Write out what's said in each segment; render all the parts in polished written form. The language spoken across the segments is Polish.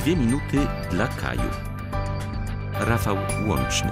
2 minuty dla Kaju. Rafał Łączny.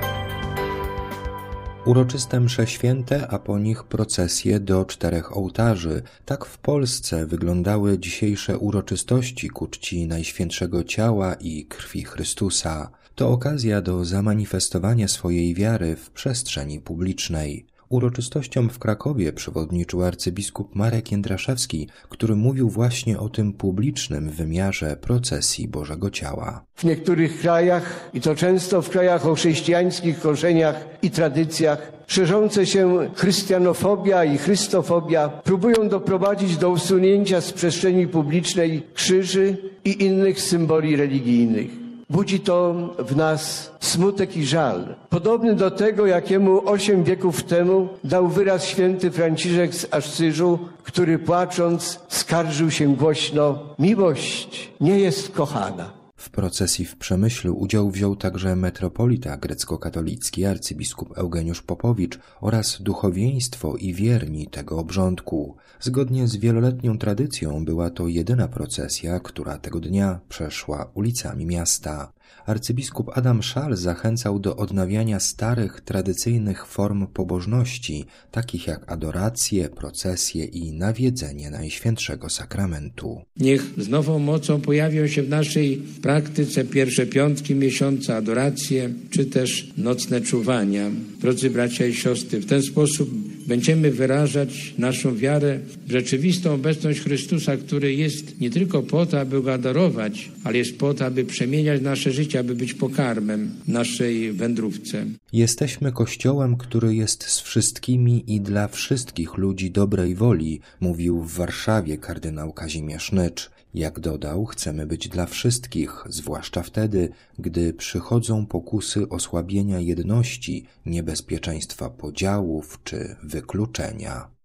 Uroczyste msze święte, a po nich procesje do 4 ołtarzy. Tak w Polsce wyglądały dzisiejsze uroczystości ku czci Najświętszego Ciała i Krwi Chrystusa. To okazja do zamanifestowania swojej wiary w przestrzeni publicznej. Uroczystościom w Krakowie przewodniczył arcybiskup Marek Jędraszewski, który mówił właśnie o tym publicznym wymiarze procesji Bożego Ciała. W niektórych krajach, i to często w krajach o chrześcijańskich korzeniach i tradycjach, szerzące się chrystianofobia i chrystofobia próbują doprowadzić do usunięcia z przestrzeni publicznej krzyży i innych symboli religijnych. Budzi to w nas smutek i żal, podobny do tego, jakiemu 8 wieków temu dał wyraz święty Franciszek z Asyżu, który płacząc skarżył się głośno: miłość nie jest kochana. W procesji w Przemyślu udział wziął także metropolita grecko-katolicki arcybiskup Eugeniusz Popowicz oraz duchowieństwo i wierni tego obrządku. Zgodnie z wieloletnią tradycją była to jedyna procesja, która tego dnia przeszła ulicami miasta. Arcybiskup Adam Szal zachęcał do odnawiania starych, tradycyjnych form pobożności, takich jak adoracje, procesje i nawiedzenie Najświętszego Sakramentu. Niech z nową mocą pojawią się w naszej praktyce pierwsze piątki miesiąca, adoracje, czy też nocne czuwania. Drodzy bracia i siostry, w ten sposób będziemy wyrażać naszą wiarę w rzeczywistą obecność Chrystusa, który jest nie tylko po to, aby go adorować, ale jest po to, aby przemieniać nasze życie, aby być pokarmem naszej wędrówce. Jesteśmy Kościołem, który jest z wszystkimi i dla wszystkich ludzi dobrej woli, mówił w Warszawie kardynał Kazimierz Nycz. Jak dodał, chcemy być dla wszystkich, zwłaszcza wtedy, gdy przychodzą pokusy osłabienia jedności, niebezpieczeństwa podziałów czy wykluczenia.